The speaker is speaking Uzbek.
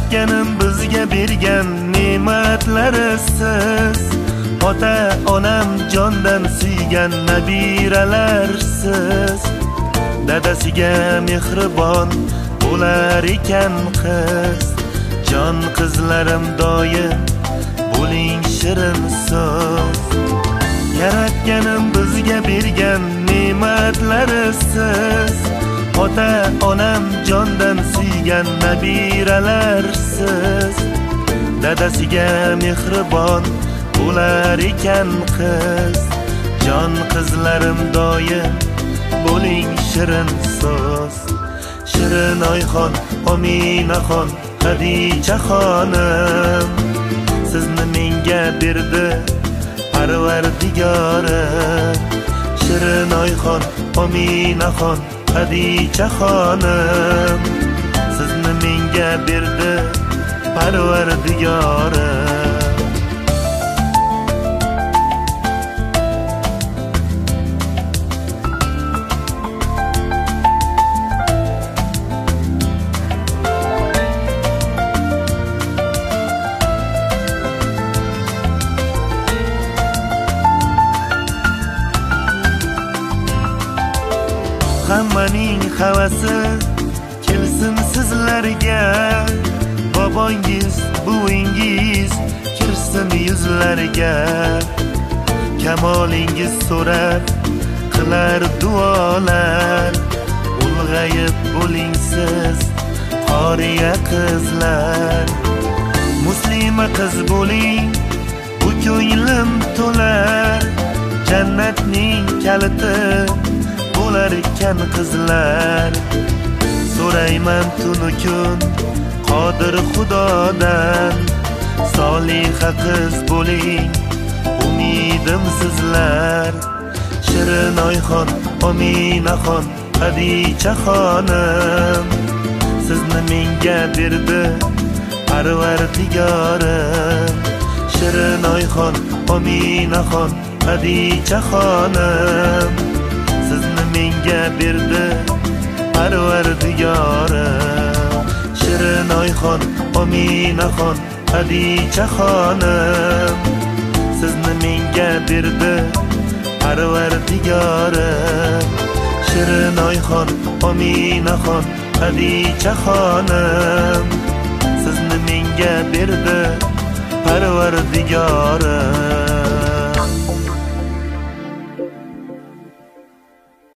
Yaratganim bizga bergan ne'matlari siz, ota onam jondan suygan nabiralarsiz. Dadasiga mehribon bo'lar ekan qiz, jon qizlarim doim bo'ling shirin so'z. Yaratganim bizga bergan ne'matlari siz, ota onam jondan suygan nabiralarsiz. Dadasiga mehribon bo'lar ekan qiz, jon qizlarim doim bo'ling shirin so'z. Shirin oyxon, Ominaxon, Xadicha xonim, sizni menga berdi Parvardigorim. Shirin oyxon, Ominaxon, Xadicha xonim, sizni menga berdi Parvardigorim. Hammaning havasi kelsin sizlarga, bobongiz, buvingiz kirsin yuzlarga. Kamolingiz so'rab qilar duolar, ulg'ayib bo'ling siz qoriya qizlar. Muslima qiz bo'ling, bu ko'nglim to'lar, jannatning kaliti bo'lar ekan qizlar. So'rayman tunu kun Qodir Xudodan, soliha qiz bo'ling, umidim sizlar. Shirin oyxon, Ominaxon, Xadicha xonim, sizni menga berdi Parvardigorim. Shirin oyxon, Ominaxon, Xadicha xonim, sizni menga berdi Parvardigorim. Shirin oyxon, Ominaxon, Xadicha xonim, sizni menga berdi Parvardigorim. Shirin oyxon, Ominaxon, Xadicha xonim, sizni menga berdi Parvardigorim.